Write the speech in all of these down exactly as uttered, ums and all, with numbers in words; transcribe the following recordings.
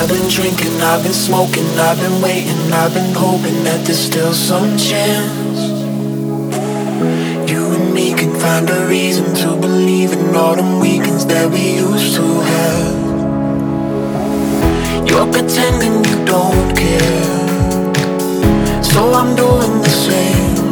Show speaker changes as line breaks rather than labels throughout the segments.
I've been drinking, I've been smoking, I've been waiting, I've been hoping that there's still some chance. You and me can find a reason to believe in all them weekends that we used to have. You're pretending you don't care, so I'm doing the same.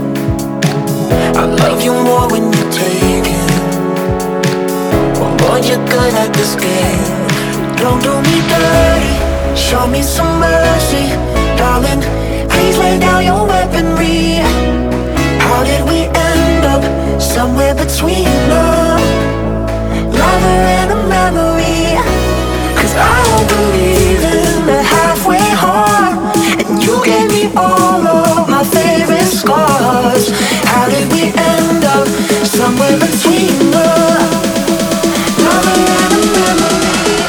I love you more when you're taking, or more you're good at this game. Don't do me dirty, show me some mercy, darling. Please lay down your weaponry. How did we end up somewhere between a lover and a memory? Cause I don't believe in the halfway heart, and you gave me all of my favorite scars. How did we end up somewhere between a lover and a memory?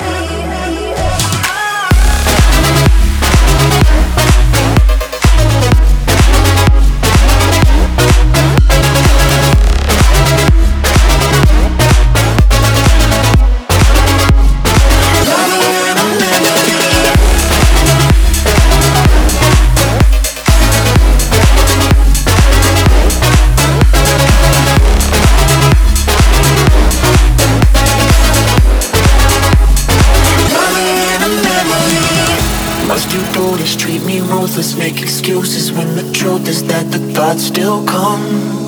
Treat me ruthless, make excuses when the truth is that the thoughts still come.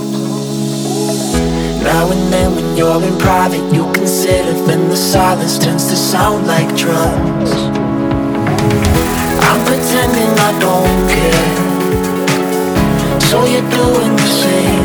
Now and then when you're in private, you consider, then the silence tends to sound like drums. I'm pretending I don't care, so you're doing the same.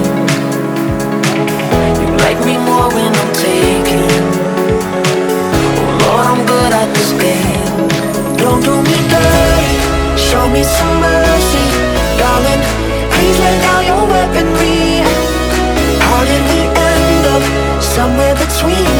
You like me more when I'm taking, oh Lord, I'm good at this game. Don't do me dirty, show me some mercy, darling. Please lay down your weaponry. How did we end up somewhere between